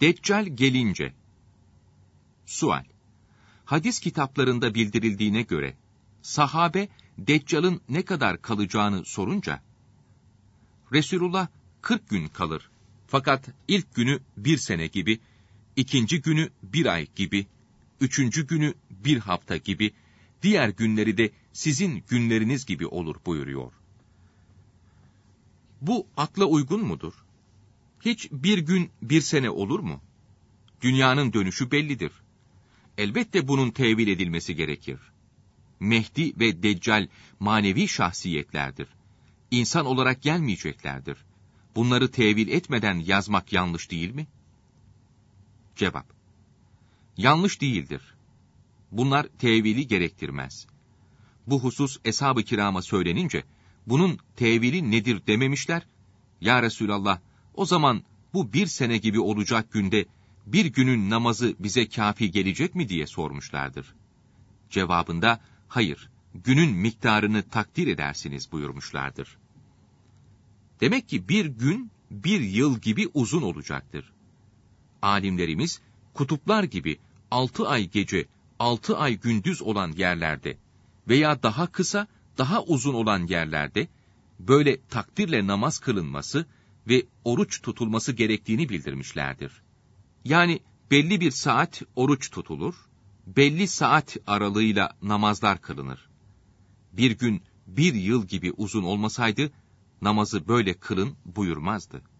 Deccal gelince. Sual. Hadis kitaplarında bildirildiğine göre, sahabe, Deccal'ın ne kadar kalacağını sorunca, Resulullah 40 gün kalır. Fakat ilk günü 1 sene gibi, ikinci günü 1 ay gibi, üçüncü günü 1 hafta gibi, diğer günleri de sizin günleriniz gibi olur buyuruyor. Bu akla uygun mudur? Hiç bir gün 1 sene olur mu? Dünyanın dönüşü bellidir. Elbette bunun tevil edilmesi gerekir. Mehdi ve Deccal manevi şahsiyetlerdir. İnsan olarak gelmeyeceklerdir. Bunları tevil etmeden yazmak yanlış değil mi? Cevap. Yanlış değildir. Bunlar tevili gerektirmez. Bu husus eshab-ı kirama söylenince, bunun tevili nedir dememişler. Ya Resulallah, o zaman bu 1 sene gibi olacak günde, bir günün namazı bize kafi gelecek mi diye sormuşlardır. Cevabında, hayır, günün miktarını takdir edersiniz buyurmuşlardır. Demek ki bir gün, 1 yıl gibi uzun olacaktır. Alimlerimiz, kutuplar gibi 6 ay gece, 6 ay gündüz olan yerlerde veya daha kısa, daha uzun olan yerlerde, böyle takdirle namaz kılınması ve oruç tutulması gerektiğini bildirmişlerdir. Yani belli bir saat oruç tutulur, belli saat aralığıyla namazlar kılınır. Bir gün 1 yıl gibi uzun olmasaydı, namazı böyle kılın buyurmazdı.